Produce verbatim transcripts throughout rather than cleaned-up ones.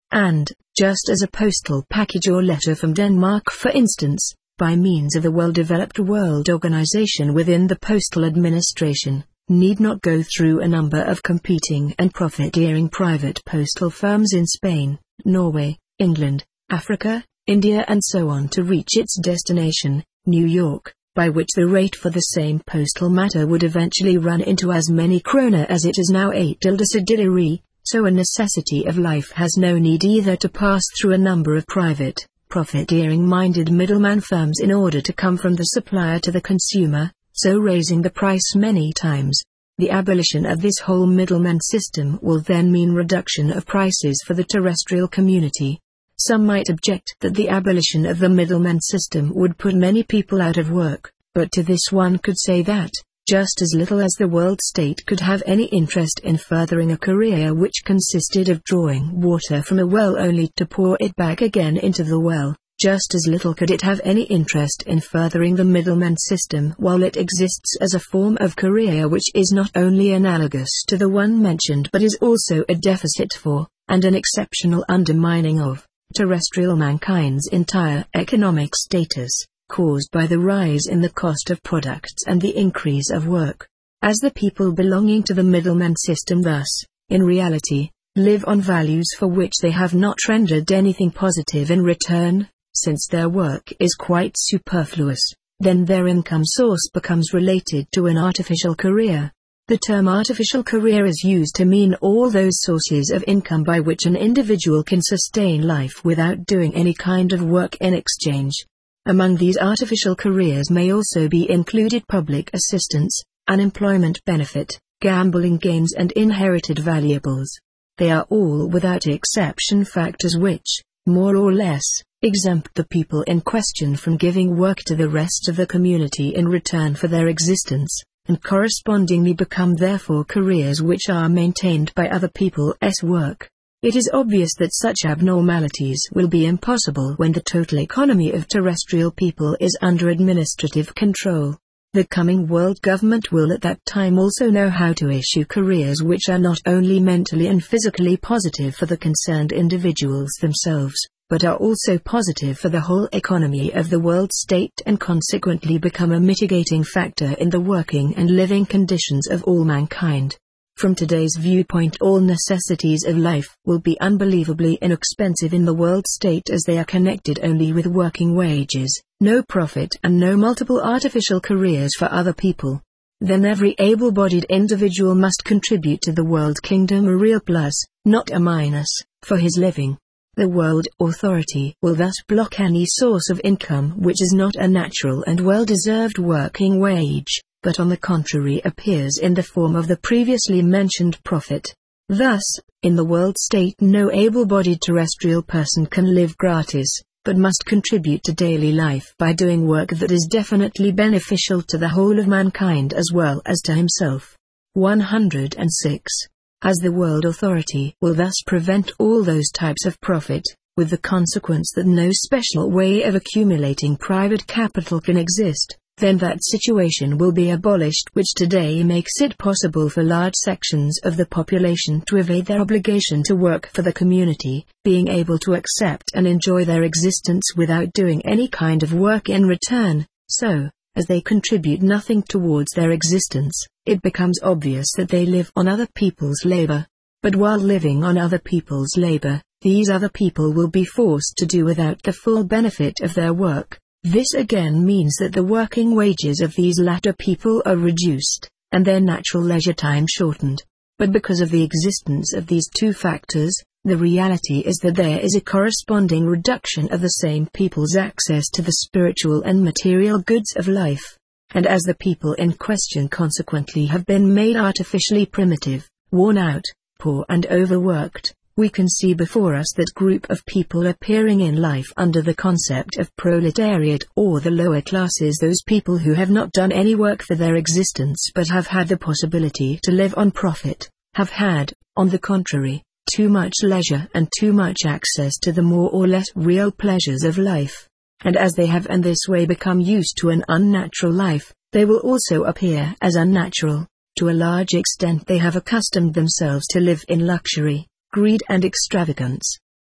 And, just as a postal package or letter from Denmark for instance, by means of the well-developed World Organization within the postal administration, need not go through a number of competing and profiteering private postal firms in Spain, Norway, England, Africa, India and so on to reach its destination, New York, by which the rate for the same postal matter would eventually run into as many krona as it is now eight tilde. So a necessity of life has no need either to pass through a number of private, profiteering-minded middleman firms in order to come from the supplier to the consumer, so raising the price many times. The abolition of this whole middleman system will then mean reduction of prices for the terrestrial community. Some might object that the abolition of the middleman system would put many people out of work, but to this one could say that, just as little as the world state could have any interest in furthering a career which consisted of drawing water from a well only to pour it back again into the well, just as little could it have any interest in furthering the middleman system while it exists as a form of career which is not only analogous to the one mentioned but is also a deficit for, and an exceptional undermining of, terrestrial mankind's entire economic status, caused by the rise in the cost of products and the increase of work. As the people belonging to the middleman system thus, in reality, live on values for which they have not rendered anything positive in return, since their work is quite superfluous, then their income source becomes related to an artificial career. The term artificial career is used to mean all those sources of income by which an individual can sustain life without doing any kind of work in exchange. Among these artificial careers may also be included public assistance, unemployment benefit, gambling gains and inherited valuables. They are all without exception factors which, more or less, exempt the people in question from giving work to the rest of the community in return for their existence, and correspondingly become therefore careers which are maintained by other people's work. It is obvious that such abnormalities will be impossible when the total economy of terrestrial people is under administrative control. The coming world government will at that time also know how to issue careers which are not only mentally and physically positive for the concerned individuals themselves, but are also positive for the whole economy of the world state and consequently become a mitigating factor in the working and living conditions of all mankind. From today's viewpoint, all necessities of life will be unbelievably inexpensive in the world state as they are connected only with working wages, no profit and no multiple artificial careers for other people. Then every able-bodied individual must contribute to the world kingdom a real plus, not a minus, for his living. The world authority will thus block any source of income which is not a natural and well-deserved working wage, but on the contrary appears in the form of the previously mentioned profit. Thus, in the world state no able-bodied terrestrial person can live gratis, but must contribute to daily life by doing work that is definitely beneficial to the whole of mankind as well as to himself. one hundred six. As the world authority will thus prevent all those types of profit, with the consequence that no special way of accumulating private capital can exist, then that situation will be abolished which today makes it possible for large sections of the population to evade their obligation to work for the community, being able to accept and enjoy their existence without doing any kind of work in return. So, as they contribute nothing towards their existence, it becomes obvious that they live on other people's labor. But while living on other people's labor, these other people will be forced to do without the full benefit of their work. This again means that the working wages of these latter people are reduced, and their natural leisure time shortened. But because of the existence of these two factors, the reality is that there is a corresponding reduction of the same people's access to the spiritual and material goods of life. And as the people in question consequently have been made artificially primitive, worn out, poor and overworked, we can see before us that group of people appearing in life under the concept of proletariat or the lower classes, those people who have not done any work for their existence but have had the possibility to live on profit, have had, on the contrary, too much leisure and too much access to the more or less real pleasures of life. And as they have in this way become used to an unnatural life, they will also appear as unnatural. To a large extent they have accustomed themselves to live in luxury, greed and extravagance.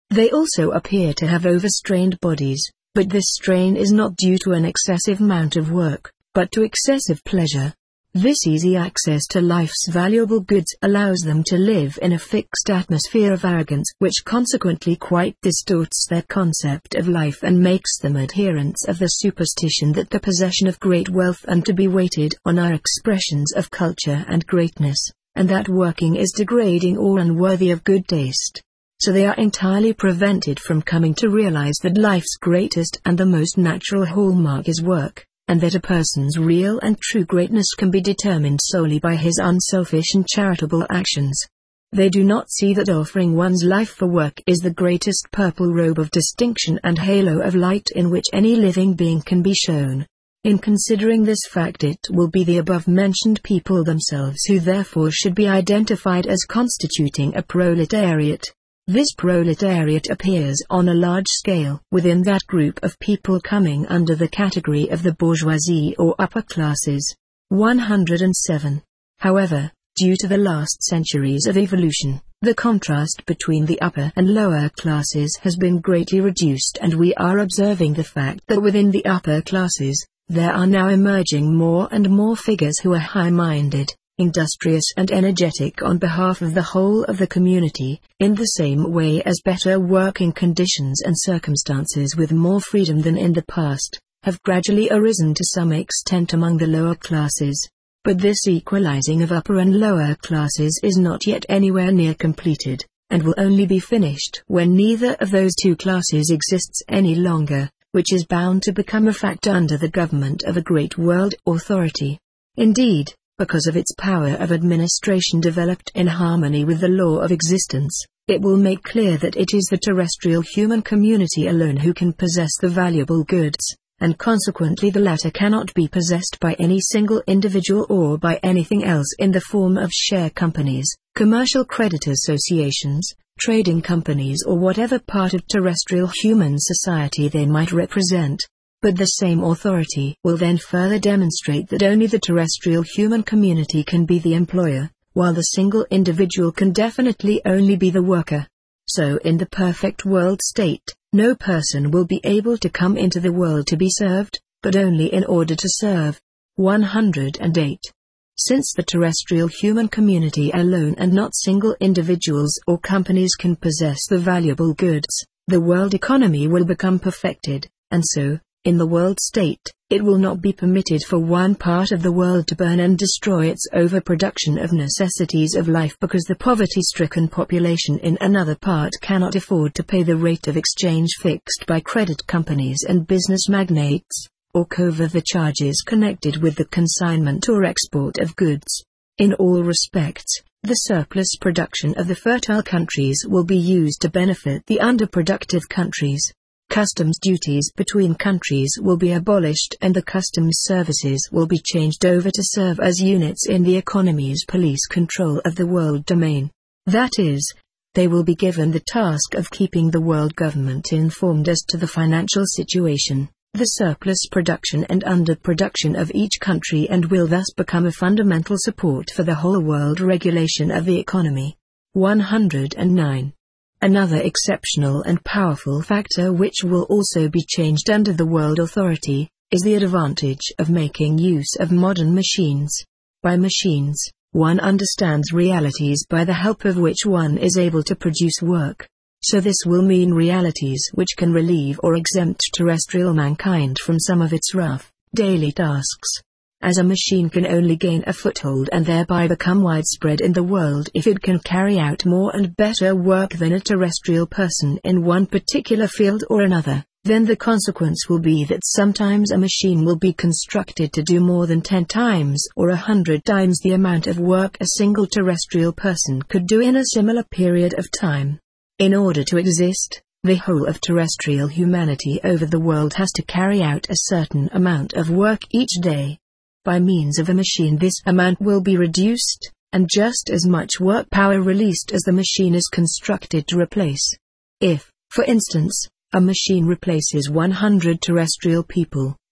They also appear to have overstrained bodies, but this strain is not due to an excessive amount of work, but to excessive pleasure. This easy access to life's valuable goods allows them to live in a fixed atmosphere of arrogance, which consequently quite distorts their concept of life and makes them adherents of the superstition that the possession of great wealth and to be waited on are expressions of culture and greatness, and that working is degrading or unworthy of good taste. So they are entirely prevented from coming to realize that life's greatest and the most natural hallmark is work, and that a person's real and true greatness can be determined solely by his unselfish and charitable actions. They do not see that offering one's life for work is the greatest purple robe of distinction and halo of light in which any living being can be shown. In considering this fact, it will be the above-mentioned people themselves who therefore should be identified as constituting a proletariat. This proletariat appears on a large scale within that group of people coming under the category of the bourgeoisie or upper classes. one hundred seven. However, due to the last centuries of evolution, the contrast between the upper and lower classes has been greatly reduced, and we are observing the fact that within the upper classes, there are now emerging more and more figures who are high-minded, industrious and energetic on behalf of the whole of the community, in the same way as better working conditions and circumstances with more freedom than in the past, have gradually arisen to some extent among the lower classes. But this equalizing of upper and lower classes is not yet anywhere near completed, and will only be finished when neither of those two classes exists any longer, which is bound to become a fact under the government of a great world authority. Indeed, because of its power of administration developed in harmony with the law of existence, it will make clear that it is the terrestrial human community alone who can possess the valuable goods, and consequently the latter cannot be possessed by any single individual or by anything else in the form of share companies, commercial credit associations, trading companies, or whatever part of terrestrial human society they might represent. But the same authority will then further demonstrate that only the terrestrial human community can be the employer, while the single individual can definitely only be the worker. So in the perfect world state, no person will be able to come into the world to be served, but only in order to serve. one hundred eight. Since the terrestrial human community alone and not single individuals or companies can possess the valuable goods, the world economy will become perfected, and so, in the world state, it will not be permitted for one part of the world to burn and destroy its overproduction of necessities of life because the poverty-stricken population in another part cannot afford to pay the rate of exchange fixed by credit companies and business magnates, or cover the charges connected with the consignment or export of goods. In all respects, the surplus production of the fertile countries will be used to benefit the underproductive countries. Customs duties between countries will be abolished and the customs services will be changed over to serve as units in the economy's police control of the world domain. That is, they will be given the task of keeping the world government informed as to the financial situation, the surplus production and underproduction of each country, and will thus become a fundamental support for the whole world regulation of the economy. one hundred nine. Another exceptional and powerful factor which will also be changed under the world authority, is the advantage of making use of modern machines. By machines, one understands realities by the help of which one is able to produce work. So this will mean realities which can relieve or exempt terrestrial mankind from some of its rough, daily tasks. As a machine can only gain a foothold and thereby become widespread in the world if it can carry out more and better work than a terrestrial person in one particular field or another, then the consequence will be that sometimes a machine will be constructed to do more than ten times or a hundred times the amount of work a single terrestrial person could do in a similar period of time. In order to exist, the whole of terrestrial humanity over the world has to carry out a certain amount of work each day. By means of a machine this amount will be reduced, and just as much work power released as the machine is constructed to replace. If, for instance, a machine replaces one hundred terrestrial people,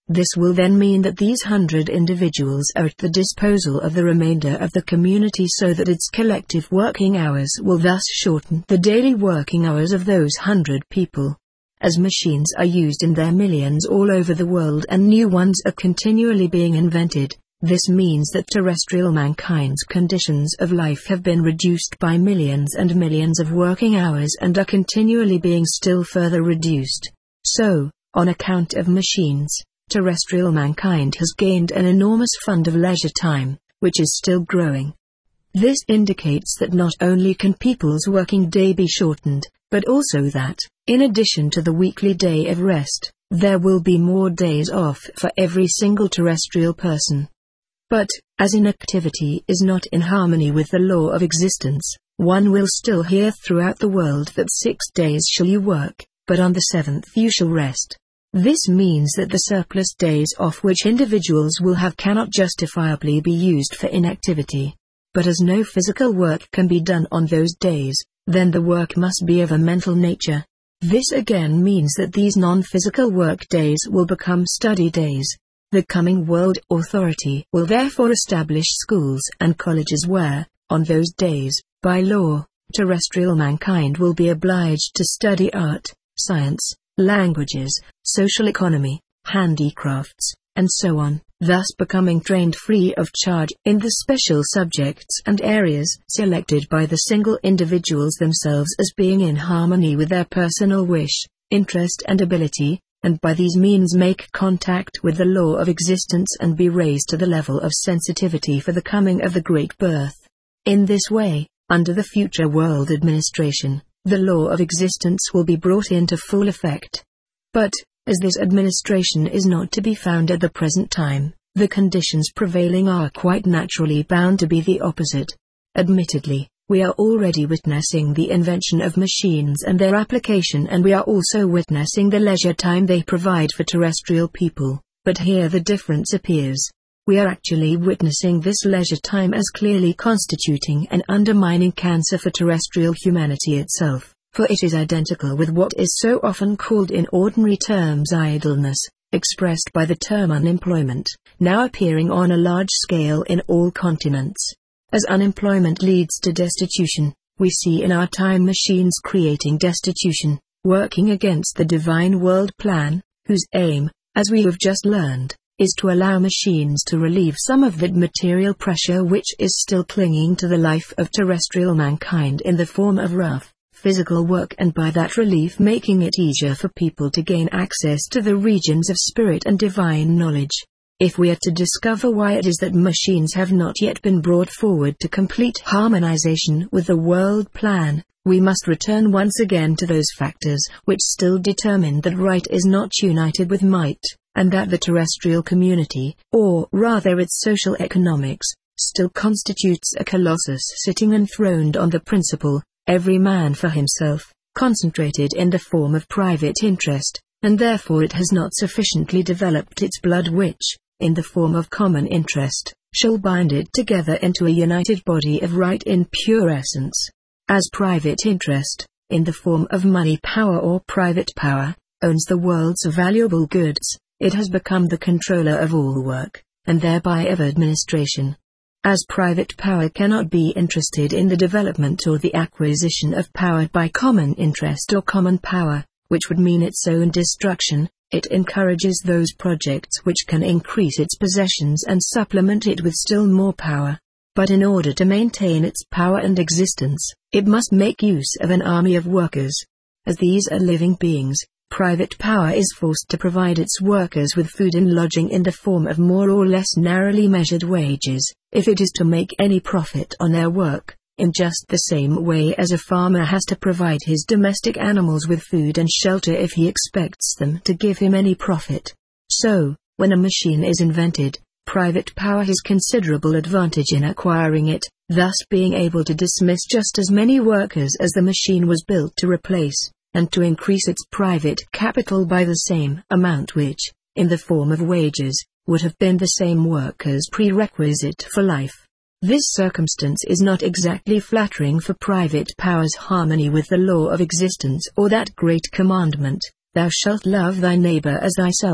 This will then mean that these hundred individuals are at the disposal of the remainder of the community, so that its collective working hours will thus shorten the daily working hours of those hundred people. As machines are used in their millions all over the world and new ones are continually being invented, this means that terrestrial mankind's conditions of life have been reduced by millions and millions of working hours and are continually being still further reduced. So, on account of machines, terrestrial mankind has gained an enormous fund of leisure time, which is still growing. This indicates that not only can people's working day be shortened, but also that, in addition to the weekly day of rest, there will be more days off for every single terrestrial person. But, as inactivity is not in harmony with the law of existence, one will still hear throughout the world that six days shall you work, but on the seventh you shall rest. This means that the surplus days off which individuals will have cannot justifiably be used for inactivity. But as no physical work can be done on those days, then the work must be of a mental nature. This again means that these non-physical work days will become study days. The coming World Authority will therefore establish schools and colleges where, on those days, by law, terrestrial mankind will be obliged to study art, science, languages, social economy, handicrafts, and so on, thus becoming trained free of charge in the special subjects and areas selected by the single individuals themselves as being in harmony with their personal wish, interest and ability, and by these means make contact with the law of existence and be raised to the level of sensitivity for the coming of the great birth. In this way, under the future world administration, the law of existence will be brought into full effect. But, as this administration is not to be found at the present time, the conditions prevailing are quite naturally bound to be the opposite. Admittedly, we are already witnessing the invention of machines and their application, and we are also witnessing the leisure time they provide for terrestrial people, but here the difference appears. We are actually witnessing this leisure time as clearly constituting an undermining cancer for terrestrial humanity itself, for it is identical with what is so often called in ordinary terms idleness, expressed by the term unemployment, now appearing on a large scale in all continents. As unemployment leads to destitution, we see in our time machines creating destitution, working against the divine world plan, whose aim, as we have just learned, is to allow machines to relieve some of that material pressure which is still clinging to the life of terrestrial mankind in the form of rough, physical work, and by that relief making it easier for people to gain access to the regions of spirit and divine knowledge. If we are to discover why it is that machines have not yet been brought forward to complete harmonization with the world plan, we must return once again to those factors which still determine that right is not united with might, and that the terrestrial community, or rather its social economics, still constitutes a colossus sitting enthroned on the principle, every man for himself, concentrated in the form of private interest, and therefore it has not sufficiently developed its blood which, in the form of common interest, shall bind it together into a united body of right in pure essence. As private interest, in the form of money power or private power, owns the world's valuable goods, it has become the controller of all work, and thereby of administration. As private power cannot be interested in the development or the acquisition of power by common interest or common power, which would mean its own destruction, it encourages those projects which can increase its possessions and supplement it with still more power. But in order to maintain its power and existence, it must make use of an army of workers. As these are living beings, private power is forced to provide its workers with food and lodging in the form of more or less narrowly measured wages, if it is to make any profit on their work, in just the same way as a farmer has to provide his domestic animals with food and shelter if he expects them to give him any profit. So, when a machine is invented, private power has considerable advantage in acquiring it, thus being able to dismiss just as many workers as the machine was built to replace, and to increase its private capital by the same amount which, in the form of wages, would have been the same worker's prerequisite for life. This circumstance is not exactly flattering for private power's harmony with the law of existence or that great commandment, thou shalt love thy neighbor as thyself,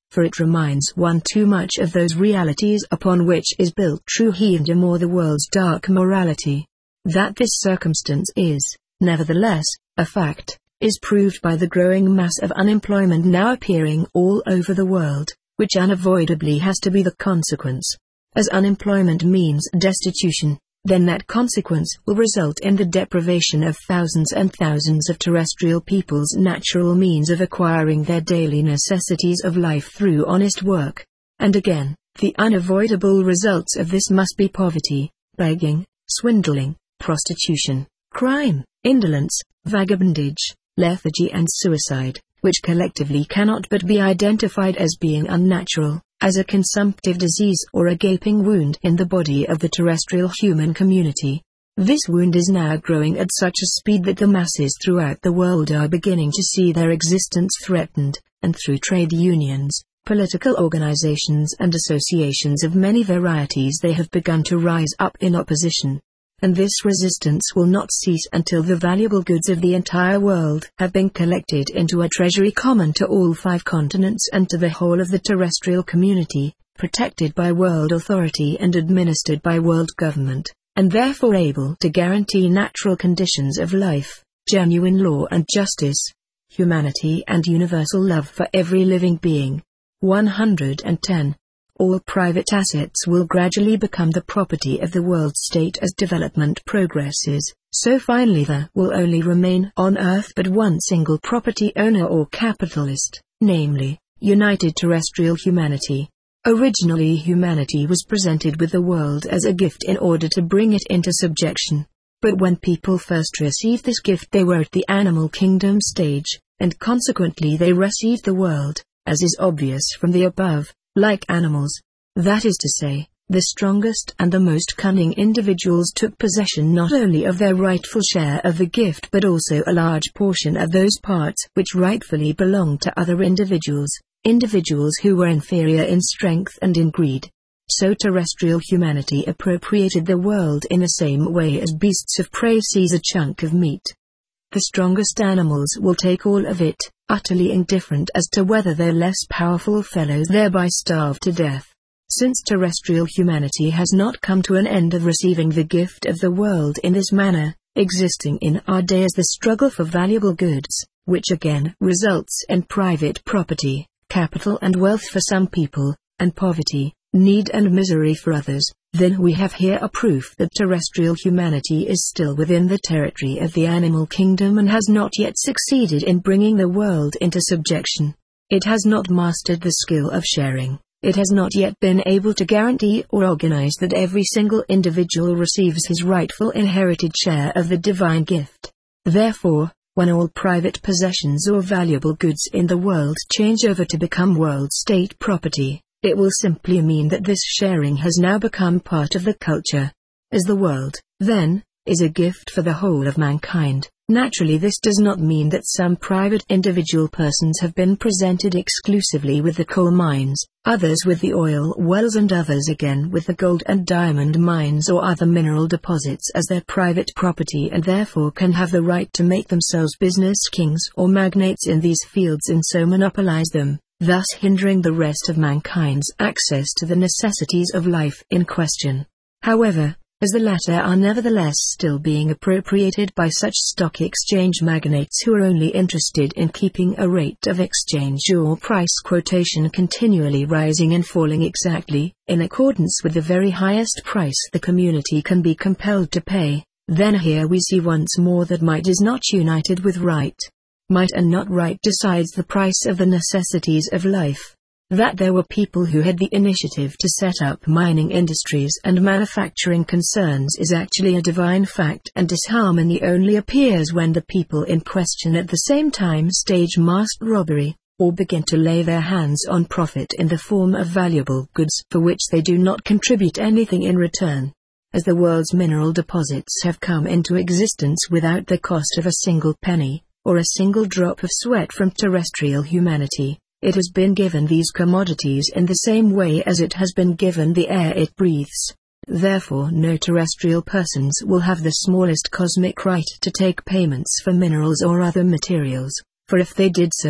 for it reminds one too much of those realities upon which is built true heathendom or the world's dark morality. That this circumstance is, nevertheless, a fact, is proved by the growing mass of unemployment now appearing all over the world, which unavoidably has to be the consequence. As unemployment means destitution, then that consequence will result in the deprivation of thousands and thousands of terrestrial people's natural means of acquiring their daily necessities of life through honest work. And again, the unavoidable results of this must be poverty, begging, swindling, prostitution, crime, indolence, vagabondage, lethargy and suicide, which collectively cannot but be identified as being unnatural, as a consumptive disease or a gaping wound in the body of the terrestrial human community. This wound is now growing at such a speed that the masses throughout the world are beginning to see their existence threatened, and through trade unions, political organizations and associations of many varieties they have begun to rise up in opposition. And this resistance will not cease until the valuable goods of the entire world have been collected into a treasury common to all five continents and to the whole of the terrestrial community, protected by world authority and administered by world government, and therefore able to guarantee natural conditions of life, genuine law and justice, humanity and universal love for every living being. one hundred ten. All private assets will gradually become the property of the world state as development progresses, so finally there will only remain on earth but one single property owner or capitalist, namely, united terrestrial humanity. Originally humanity was presented with the world as a gift in order to bring it into subjection. But when people first received this gift they were at the animal kingdom stage, and consequently they received the world, as is obvious from the above, like animals. That is to say, the strongest and the most cunning individuals took possession not only of their rightful share of the gift but also a large portion of those parts which rightfully belonged to other individuals, individuals who were inferior in strength and in greed. So terrestrial humanity appropriated the world in the same way as beasts of prey seize a chunk of meat. The strongest animals will take all of it, utterly indifferent as to whether their less powerful fellows thereby starve to death. Since terrestrial humanity has not come to an end of receiving the gift of the world in this manner, existing in our day is the struggle for valuable goods, which again results in private property, capital and wealth for some people, and poverty, need and misery for others, then we have here a proof that terrestrial humanity is still within the territory of the animal kingdom and has not yet succeeded in bringing the world into subjection. It has not mastered the skill of sharing. It has not yet been able to guarantee or organize that every single individual receives his rightful inherited share of the divine gift. Therefore, when all private possessions or valuable goods in the world change over to become world state property, it will simply mean that this sharing has now become part of the culture. As the world, then, is a gift for the whole of mankind, naturally this does not mean that some private individual persons have been presented exclusively with the coal mines, others with the oil wells and others again with the gold and diamond mines or other mineral deposits as their private property and therefore can have the right to make themselves business kings or magnates in these fields and so monopolize them, thus hindering the rest of mankind's access to the necessities of life in question. However, as the latter are nevertheless still being appropriated by such stock exchange magnates who are only interested in keeping a rate of exchange or price quotation continually rising and falling exactly in accordance with the very highest price the community can be compelled to pay, then here we see once more that might is not united with right. Might and not right decides the price of the necessities of life. That there were people who had the initiative to set up mining industries and manufacturing concerns is actually a divine fact, and disharmony only appears when the people in question at the same time stage masked robbery, or begin to lay their hands on profit in the form of valuable goods for which they do not contribute anything in return. As the world's mineral deposits have come into existence without the cost of a single penny, or a single drop of sweat from terrestrial humanity, it has been given these commodities in the same way as it has been given the air it breathes. Therefore no terrestrial persons will have the smallest cosmic right to take payments for minerals or other materials, for if they did so,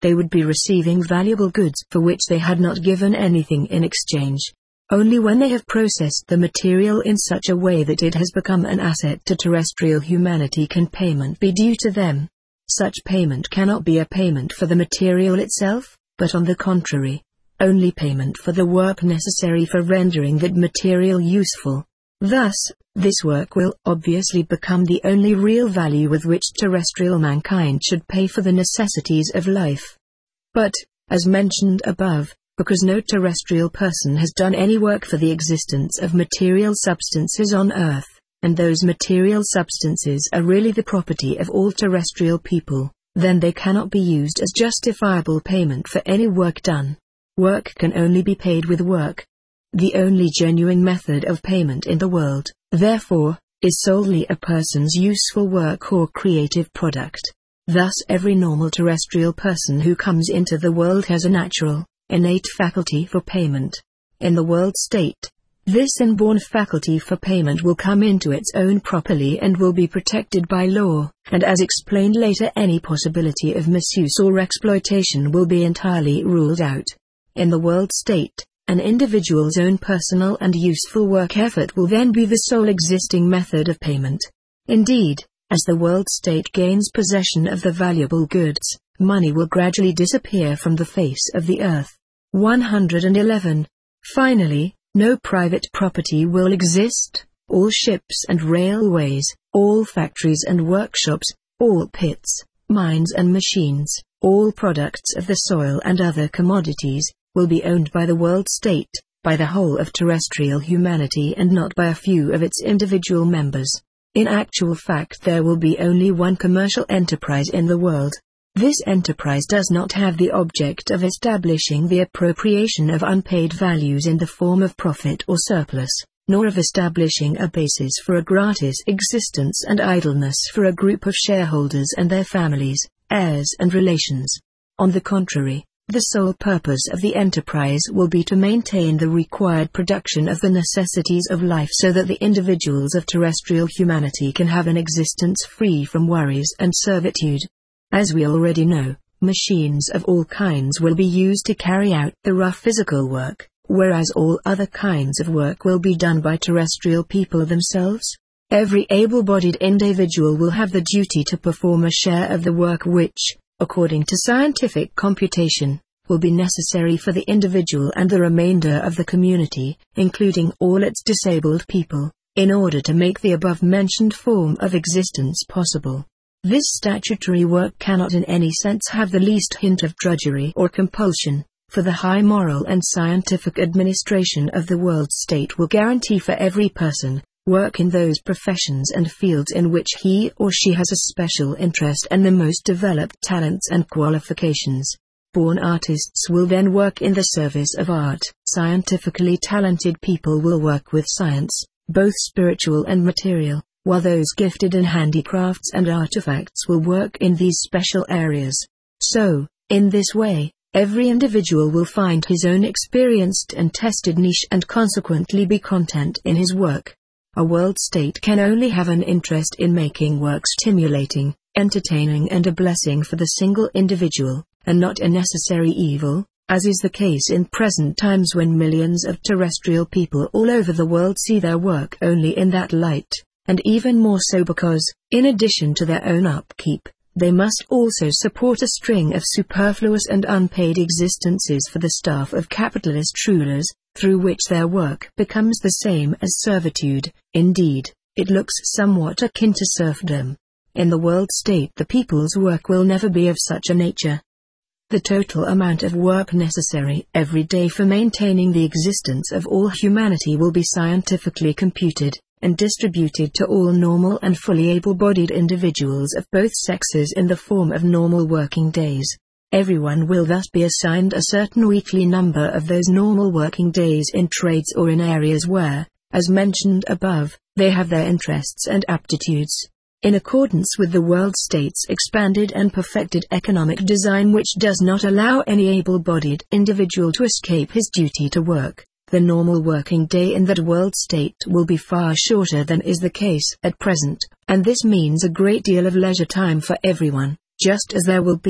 they would be receiving valuable goods for which they had not given anything in exchange. Only when they have processed the material in such a way that it has become an asset to terrestrial humanity can payment be due to them. Such payment cannot be a payment for the material itself, but on the contrary, only payment for the work necessary for rendering that material useful. Thus, this work will obviously become the only real value with which terrestrial mankind should pay for the necessities of life. But, as mentioned above, because no terrestrial person has done any work for the existence of material substances on Earth, and those material substances are really the property of all terrestrial people, then they cannot be used as justifiable payment for any work done. Work can only be paid with work. The only genuine method of payment in the world, therefore, is solely a person's useful work or creative product. Thus every normal terrestrial person who comes into the world has a natural, innate faculty for payment. In the world state, this inborn faculty for payment will come into its own properly and will be protected by law, and as explained later, any possibility of misuse or exploitation will be entirely ruled out. In the world state, an individual's own personal and useful work effort will then be the sole existing method of payment. Indeed, as the world state gains possession of the valuable goods, money will gradually disappear from the face of the earth. one hundred eleven. Finally, no private property will exist. All ships and railways, all factories and workshops, all pits, mines and machines, all products of the soil and other commodities, will be owned by the world state, by the whole of terrestrial humanity and not by a few of its individual members. In actual fact, there will be only one commercial enterprise in the world. This enterprise does not have the object of establishing the appropriation of unpaid values in the form of profit or surplus, nor of establishing a basis for a gratis existence and idleness for a group of shareholders and their families, heirs and relations. On the contrary, the sole purpose of the enterprise will be to maintain the required production of the necessities of life so that the individuals of terrestrial humanity can have an existence free from worries and servitude. As we already know, machines of all kinds will be used to carry out the rough physical work, whereas all other kinds of work will be done by terrestrial people themselves. Every able-bodied individual will have the duty to perform a share of the work which, according to scientific computation, will be necessary for the individual and the remainder of the community, including all its disabled people, in order to make the above-mentioned form of existence possible. This statutory work cannot in any sense have the least hint of drudgery or compulsion, for the high moral and scientific administration of the world state will guarantee for every person work in those professions and fields in which he or she has a special interest and the most developed talents and qualifications. Born artists will then work in the service of art. Scientifically talented people will work with science, both spiritual and material, while those gifted in handicrafts and artifacts will work in these special areas. So, in this way, every individual will find his own experienced and tested niche and consequently be content in his work. A world state can only have an interest in making work stimulating, entertaining and a blessing for the single individual, and not a necessary evil, as is the case in present times when millions of terrestrial people all over the world see their work only in that light, and even more so because, in addition to their own upkeep, they must also support a string of superfluous and unpaid existences for the staff of capitalist rulers, through which their work becomes the same as servitude. Indeed, it looks somewhat akin to serfdom. In the world state, the people's work will never be of such a nature. The total amount of work necessary every day for maintaining the existence of all humanity will be scientifically computed, and distributed to all normal and fully able-bodied individuals of both sexes in the form of normal working days. Everyone will thus be assigned a certain weekly number of those normal working days in trades or in areas where, as mentioned above, they have their interests and aptitudes. In accordance with the world state's expanded and perfected economic design, which does not allow any able-bodied individual to escape his duty to work, the normal working day in that world state will be far shorter than is the case at present, and this means a great deal of leisure time for everyone, just as there will be,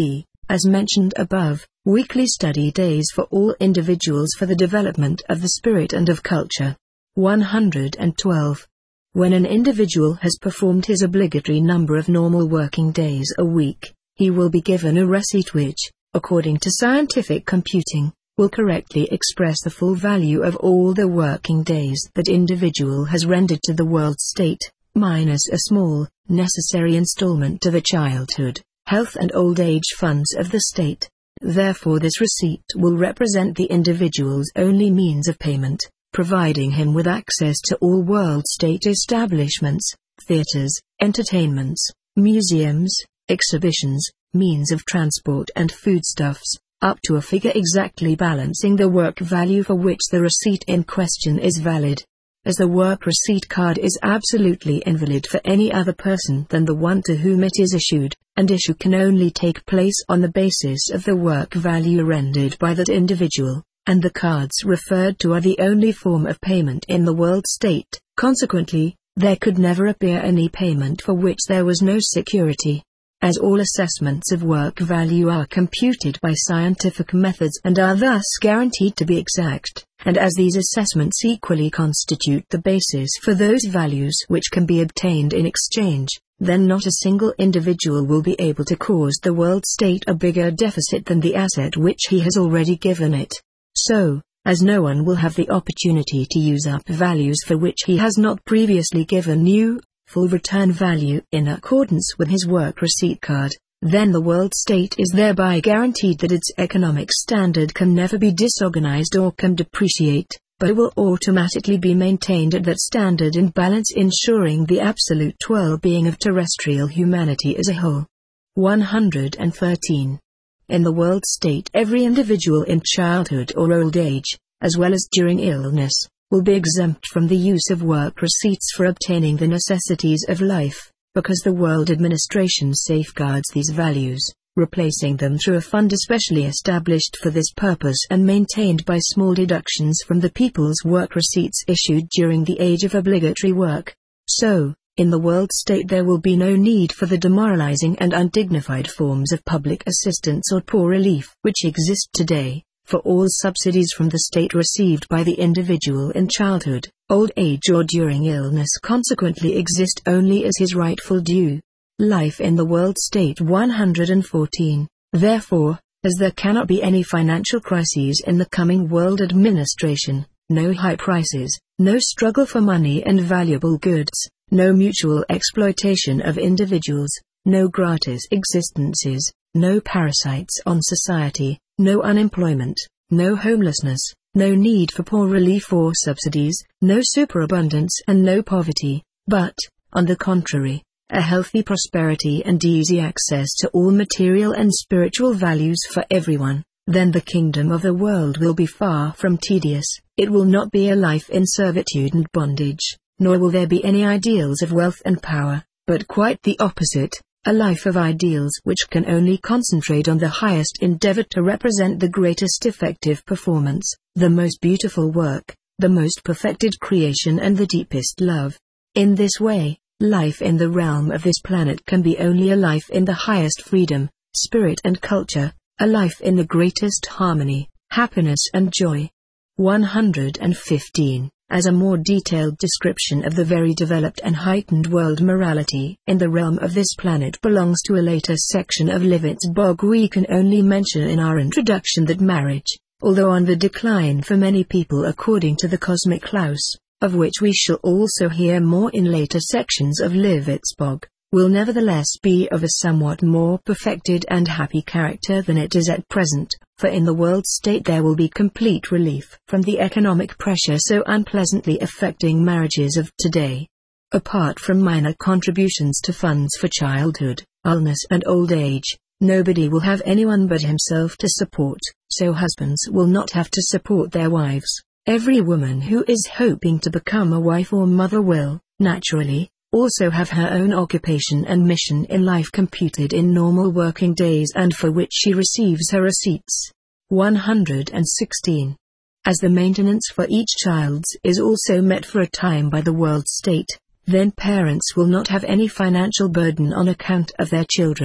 As mentioned above, weekly study days for all individuals for the development of the spirit and of culture. one hundred twelve. When an individual has performed his obligatory number of normal working days a week, he will be given a receipt which, according to scientific computing, will correctly express the full value of all the working days that individual has rendered to the world state, minus a small, necessary installment to the childhood, health and old age funds of the state. Therefore this receipt will represent the individual's only means of payment, providing him with access to all world state establishments, theaters, entertainments, museums, exhibitions, means of transport and foodstuffs, up to a figure exactly balancing the work value for which the receipt in question is valid. As the work receipt card is absolutely invalid for any other person than the one to whom it is issued, and issue can only take place on the basis of the work value rendered by that individual, and the cards referred to are the only form of payment in the world state, consequently, there could never appear any payment for which there was no security. As all assessments of work value are computed by scientific methods and are thus guaranteed to be exact, and as these assessments equally constitute the basis for those values which can be obtained in exchange, then not a single individual will be able to cause the world state a bigger deficit than the asset which he has already given it. So, as no one will have the opportunity to use up values for which he has not previously given new, full return value in accordance with his work receipt card, then the world state is thereby guaranteed that its economic standard can never be disorganized or can depreciate, but it will automatically be maintained at that standard in balance, ensuring the absolute well-being of terrestrial humanity as a whole. one hundred thirteen. In the world state, every individual in childhood or old age, as well as during illness, will be exempt from the use of work receipts for obtaining the necessities of life, because the world administration safeguards these values, replacing them through a fund especially established for this purpose and maintained by small deductions from the people's work receipts issued during the age of obligatory work. So, in the world state there will be no need for the demoralizing and undignified forms of public assistance or poor relief which exist today, for all subsidies from the state received by the individual in childhood, old age or during illness consequently exist only as his rightful due. Life in the world state one hundred fourteen. Therefore, as there cannot be any financial crises in the coming world administration, no high prices, no struggle for money and valuable goods, no mutual exploitation of individuals, no gratis existences, no parasites on society, no unemployment, no homelessness, no need for poor relief or subsidies, no superabundance and no poverty, but, on the contrary, a healthy prosperity and easy access to all material and spiritual values for everyone, then the kingdom of the world will be far from tedious. It will not be a life in servitude and bondage, nor will there be any ideals of wealth and power, but quite the opposite, a life of ideals which can only concentrate on the highest endeavor to represent the greatest effective performance, the most beautiful work, the most perfected creation and the deepest love. In this way, life in the realm of this planet can be only a life in the highest freedom, spirit and culture, a life in the greatest harmony, happiness and joy. one hundred fifteen. As a more detailed description of the very developed and heightened world morality in the realm of this planet belongs to a later section of Livet's Bog, we can only mention in our introduction that marriage, although on the decline for many people according to the cosmic Klaus, of which we shall also hear more in later sections of Livet's Bog, will nevertheless be of a somewhat more perfected and happy character than it is at present, for in the world state there will be complete relief from the economic pressure so unpleasantly affecting marriages of today. Apart from minor contributions to funds for childhood, illness and old age, nobody will have anyone but himself to support, so husbands will not have to support their wives. Every woman who is hoping to become a wife or mother will, naturally, also have her own occupation and mission in life computed in normal working days and for which she receives her receipts. one hundred sixteen. As the maintenance for each child's is also met for a time by the world state, then parents will not have any financial burden on account of their children.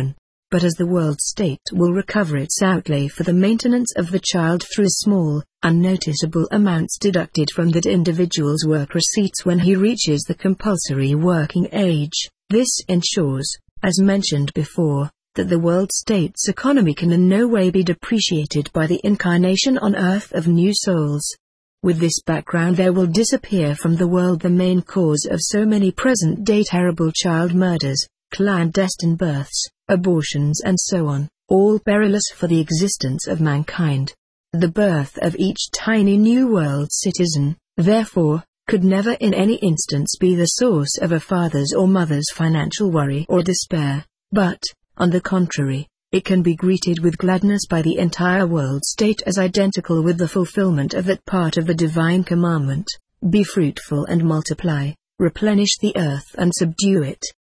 but as the world state will recover its outlay for the maintenance of the child through small, unnoticeable amounts deducted from that individual's work receipts when he reaches the compulsory working age. This ensures, as mentioned before, that the world state's economy can in no way be depreciated by the incarnation on earth of new souls. With this background, there will disappear from the world the main cause of so many present-day terrible child murders, clandestine births, abortions and so on, all perilous for the existence of mankind. The birth of each tiny new world citizen, therefore, could never in any instance be the source of a father's or mother's financial worry or despair, but, on the contrary, it can be greeted with gladness by the entire world state as identical with the fulfillment of that part of the divine commandment, "Be fruitful and multiply, replenish the earth and subdue it."